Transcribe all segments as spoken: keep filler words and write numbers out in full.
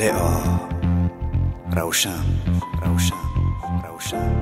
شعله آب روشن روشن روشن.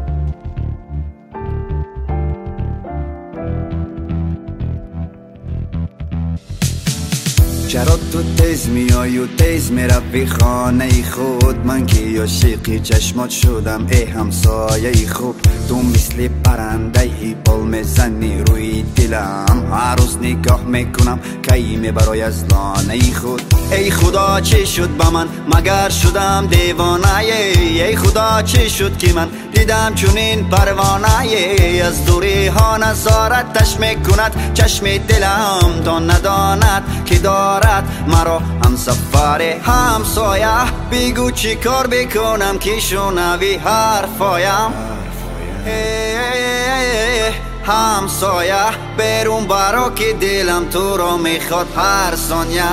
چرا تو تیز میای و تیز میروی خانه خود؟ من که عاشقی چشمات شدم ای همسایه خوب. تو مثل پرنده ای بال میزنی روی دلم، هر روز نگاه میکنم کی میبرای از لانه خود. ای خدا چی شد با من مگر شدم دیوانه؟ ای خدا چی شد که من دیدم چونین پروانه؟ از دوری ها نظارتش میکند چشم دلم، تا نداند که دارد مرا هم سفر همسایه. بگو چی کار بکنم که شنوی حرفایم؟ همسایه برون برا که دلم تو را میخواد هر ثانیه.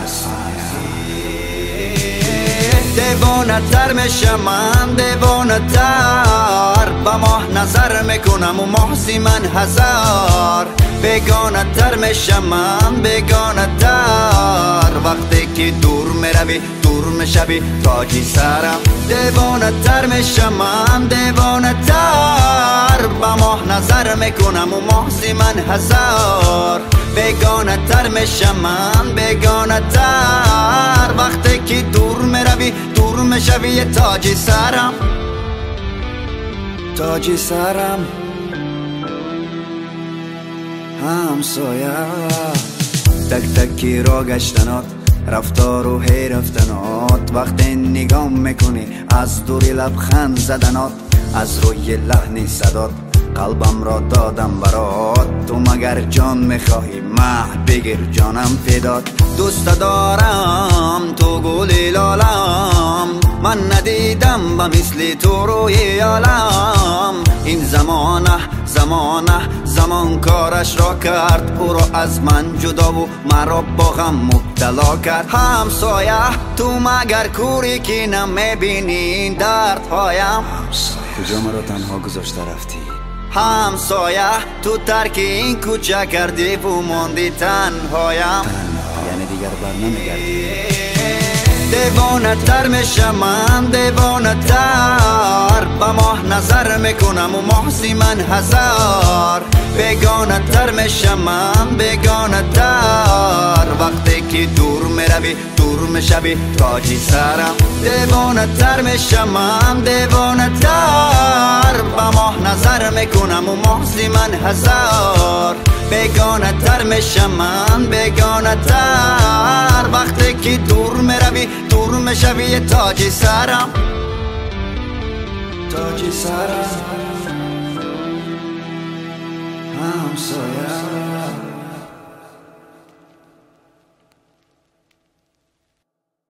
دیوانه تر میشم من دیوانه تر، با ماه نظر میکنم و محضی من هزار. بیگانه تر میشم من بیگانه تر، وقتی که دور میروی دور میشوی تاجی سرم. دیوانه تر میشم من دیوانه تر، با ماه نظر میکنم و محضی من هزار. بیگانه تر میشم من بیگانه تر، وقتی که دور میروی دور میشوی تاجی سرم تاجی سرم. همسایه تک تکی را گشتنات، رفتار و هی رفتنات، وقتی نگاه میکنی از دوری لبخند زدنات، از روی لحنی صدات قلبم را دادم برات. تو مگر جان میخواهی مه بگیر جانم فدات. دوست دارم تو گل لالم، من ندیدم با مثل تو روی عالم. این زمانه زمانه زمان کارش را کرد، او را از من جدا و مرا با غم مبتلا کرد. همسایه تو مگر کوری که نمیبینی این دردهایم؟ کجا مرا تنها گذاشته رفتی؟ همسایه تو ترک این کوچه کردی و ماندی تنهایم. تنها یعنی دیگر بر نمیگردی؟ دیوانه تر میشم من دیوانه تر، با ماه نظر میکنم و محضی من هزار. بیگانه تر میشم من بیگانه تر، وقتی که دور میروی دور میشوی تاجی سرم. دیوانه تر میشم من دیوانه تر، با ماه نظر میکنم و محضی من هزار. بیگانه تر میشم من بیگانه تر، وقتی که دور میروی دور میشوی تاجی سرم تاجی سرم. همسایه